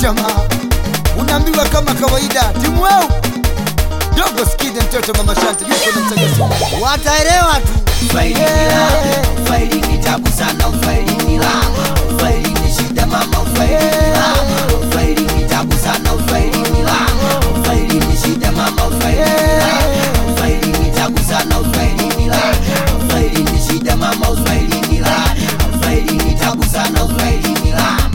jamaa, unaambiwa kama kawaida timu wao Dogo Skide mtoto mama Shante yuko na mtagaso. Wataelewa tu. Ufaili ni ufaili ni tabu sana, ufaili ni lama, ufaili ni shida mama, ufaili ni lama, ufaili ni tabu sana, ufaili ni lama, ufaili ni shida mama, ufaili ni lama, ufaili ni tabu sana, ufaili ni lama, ufaili ni shida mama, ufaili ni lama, ufaili ni tabu sana, ufaili ni lama.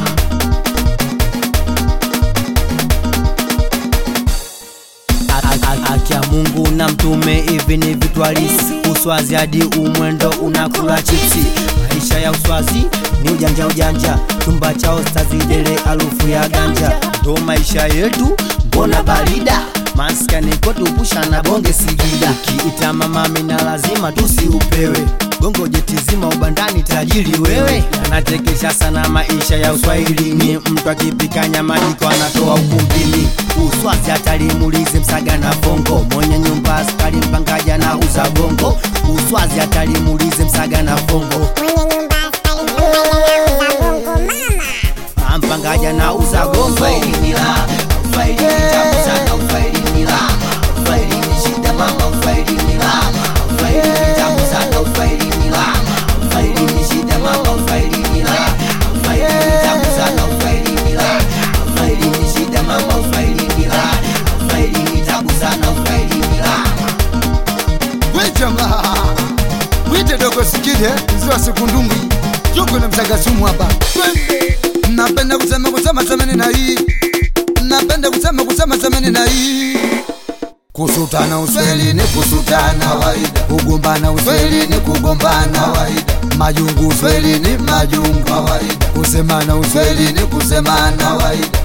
Akia Mungu na mtume hivi ni vitu halisi. Uswazi hadi umwendo unakula chipsi. Maisha ya uswazi ni ujanja, chumba cha ostazi dele alufu ya ganja. Ndo maisha yetu mbona barida, maskani kwetu pusha na bonge sigida. Kiita mama mina lazima tusiupewe, gongo jetizima ubandani tajiri wewe. Anatekesha sana maisha ya uswahili, ni mtu akipika nyama jiko anatoa ukumbini. Uswazi atalimulize msaga na fongo, mwenye nyumba askari mpangaja na uza gongo. Uswazi atalimulize msaga na fongo, mwenye nyumba askari mama mpangaja na uza gongo. Ufaili ni lama, ufaili ni tabu sana, ufaili ni lama, ufaili ni shida mama, ufaili ni lama, ufaili ni tabu sana, ufaili ni lama, ufaili ni shida mama, ufaili ni lama, ufaili ni tabu sana, ufaili ni lama, ufaili ni shida mama, ufaili ni lama, ufaili ni tabu sana, ufaili ni lama. We jamaa, wite Dogo Skide mzee Sekundumbi yuko na mtagasumu hapa. Napenda kusema semeni na hii, napenda kusema semeni na hii. Kusutana uswahili ni kusutana kawaida, kugombana uswahili ni kugombana kawaida, majungu uswahili ni majungu kawaida, kusemana uswahili ni kusemana kawaida.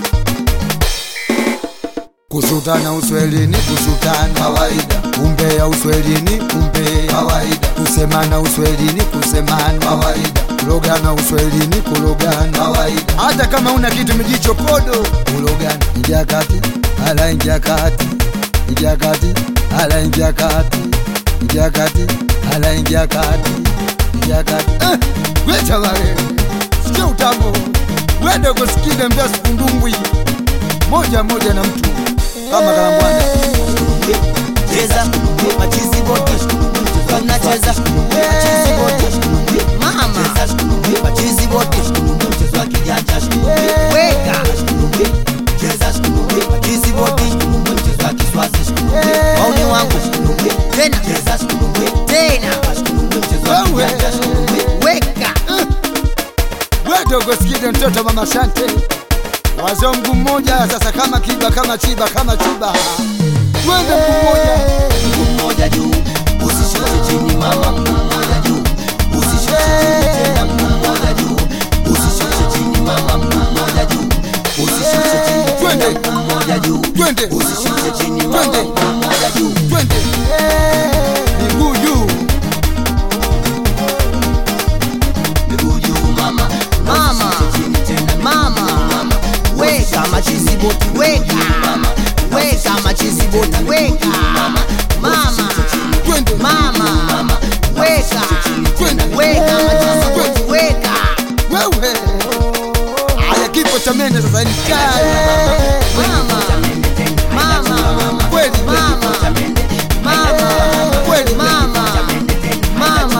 Kusutana uswahili ni kusutana kawaida, umbea uswahili ni umbea kawaida, kusemana uswahili ni kusemana kawaida, kulogana uswahili ni kulogana kawaida. Hata kama una kitu mijicho kodo kulogana. Ingia kati, ala ingia kati, ingia kati, ala ingia kati, ingia kati, ala ingia kati, ingia kati. Wecha wewe, sikia utambo. We Dogo Skide mzee Sekundumbi, moja na mtu kama Kalambwana. Cheza machizi boti, tunacheza machizi boti. Mama machizi boti, mchezo wa kijanja. Weka cheza machizi boti, mchezo wa kiswazi. Maoni wangu tena cheza tena mchezo wa kijanja. Weka we Dogo Skide mtoto mama Shante, wazongu mmoja sasa, kama kiba kama chiba kama chiba. Twende Mmoja juu, usishuke chini mama, mmoja juu, usishuke chini tena, mmoja juu, usishuke chini mama, mmoja juu, usishuke chini twende mmoja juu, twende usishuke chini mama, twende mmoja juu, twende miguu juu, miguu juu mama, mama chini tena mama. Weka machizi boti, weka weka machizi boti, weka mama twende mama. Weka twende weka machizi boti, weka wewe. Haya kipo cha mene sasa ni kali. mama mama Kweli mama mama kweli mama mama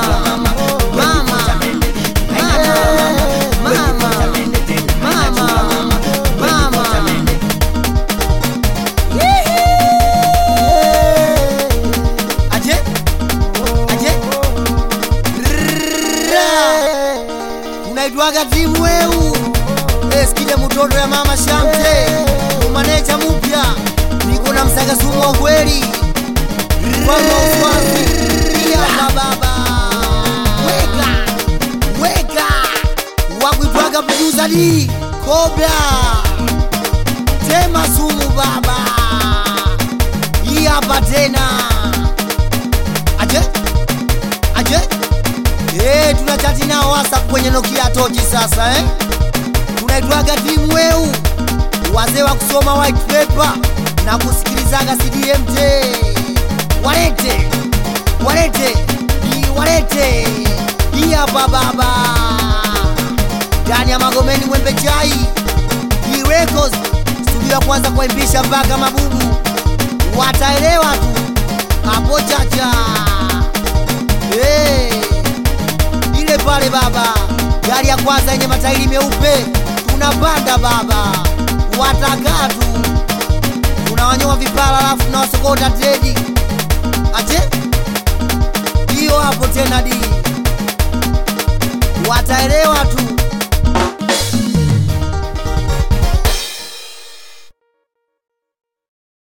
unaitwaga timu weu Skide mtoto ya mama Shante, umaneja mupya, niko na msagasumu wa kweli kwa uswazi ya baba. Weka wakuitwaga producer D Cobra, tema sumu baba. Hii hapa tena aje tunachati nao WhatsApp kwenye Nokia tochi sasa tunaitwaga timu weu, wazee wa kusoma white paper na kusikilizaga CDMT. Walete hii hapa baba, ndani ya Magomeni Mwembe Chai Hii records studio ya kwanza kuimbisha mpaka mabubu wataelewa tu hapo chacha. Ile pale baba, gari ya kwanza yenye matairi meupe tunapanda baba, watakaa tu tunawanyoa vipala alafu tunawasokota tredi. Aje hiyo hapo tena di wataelewa tu.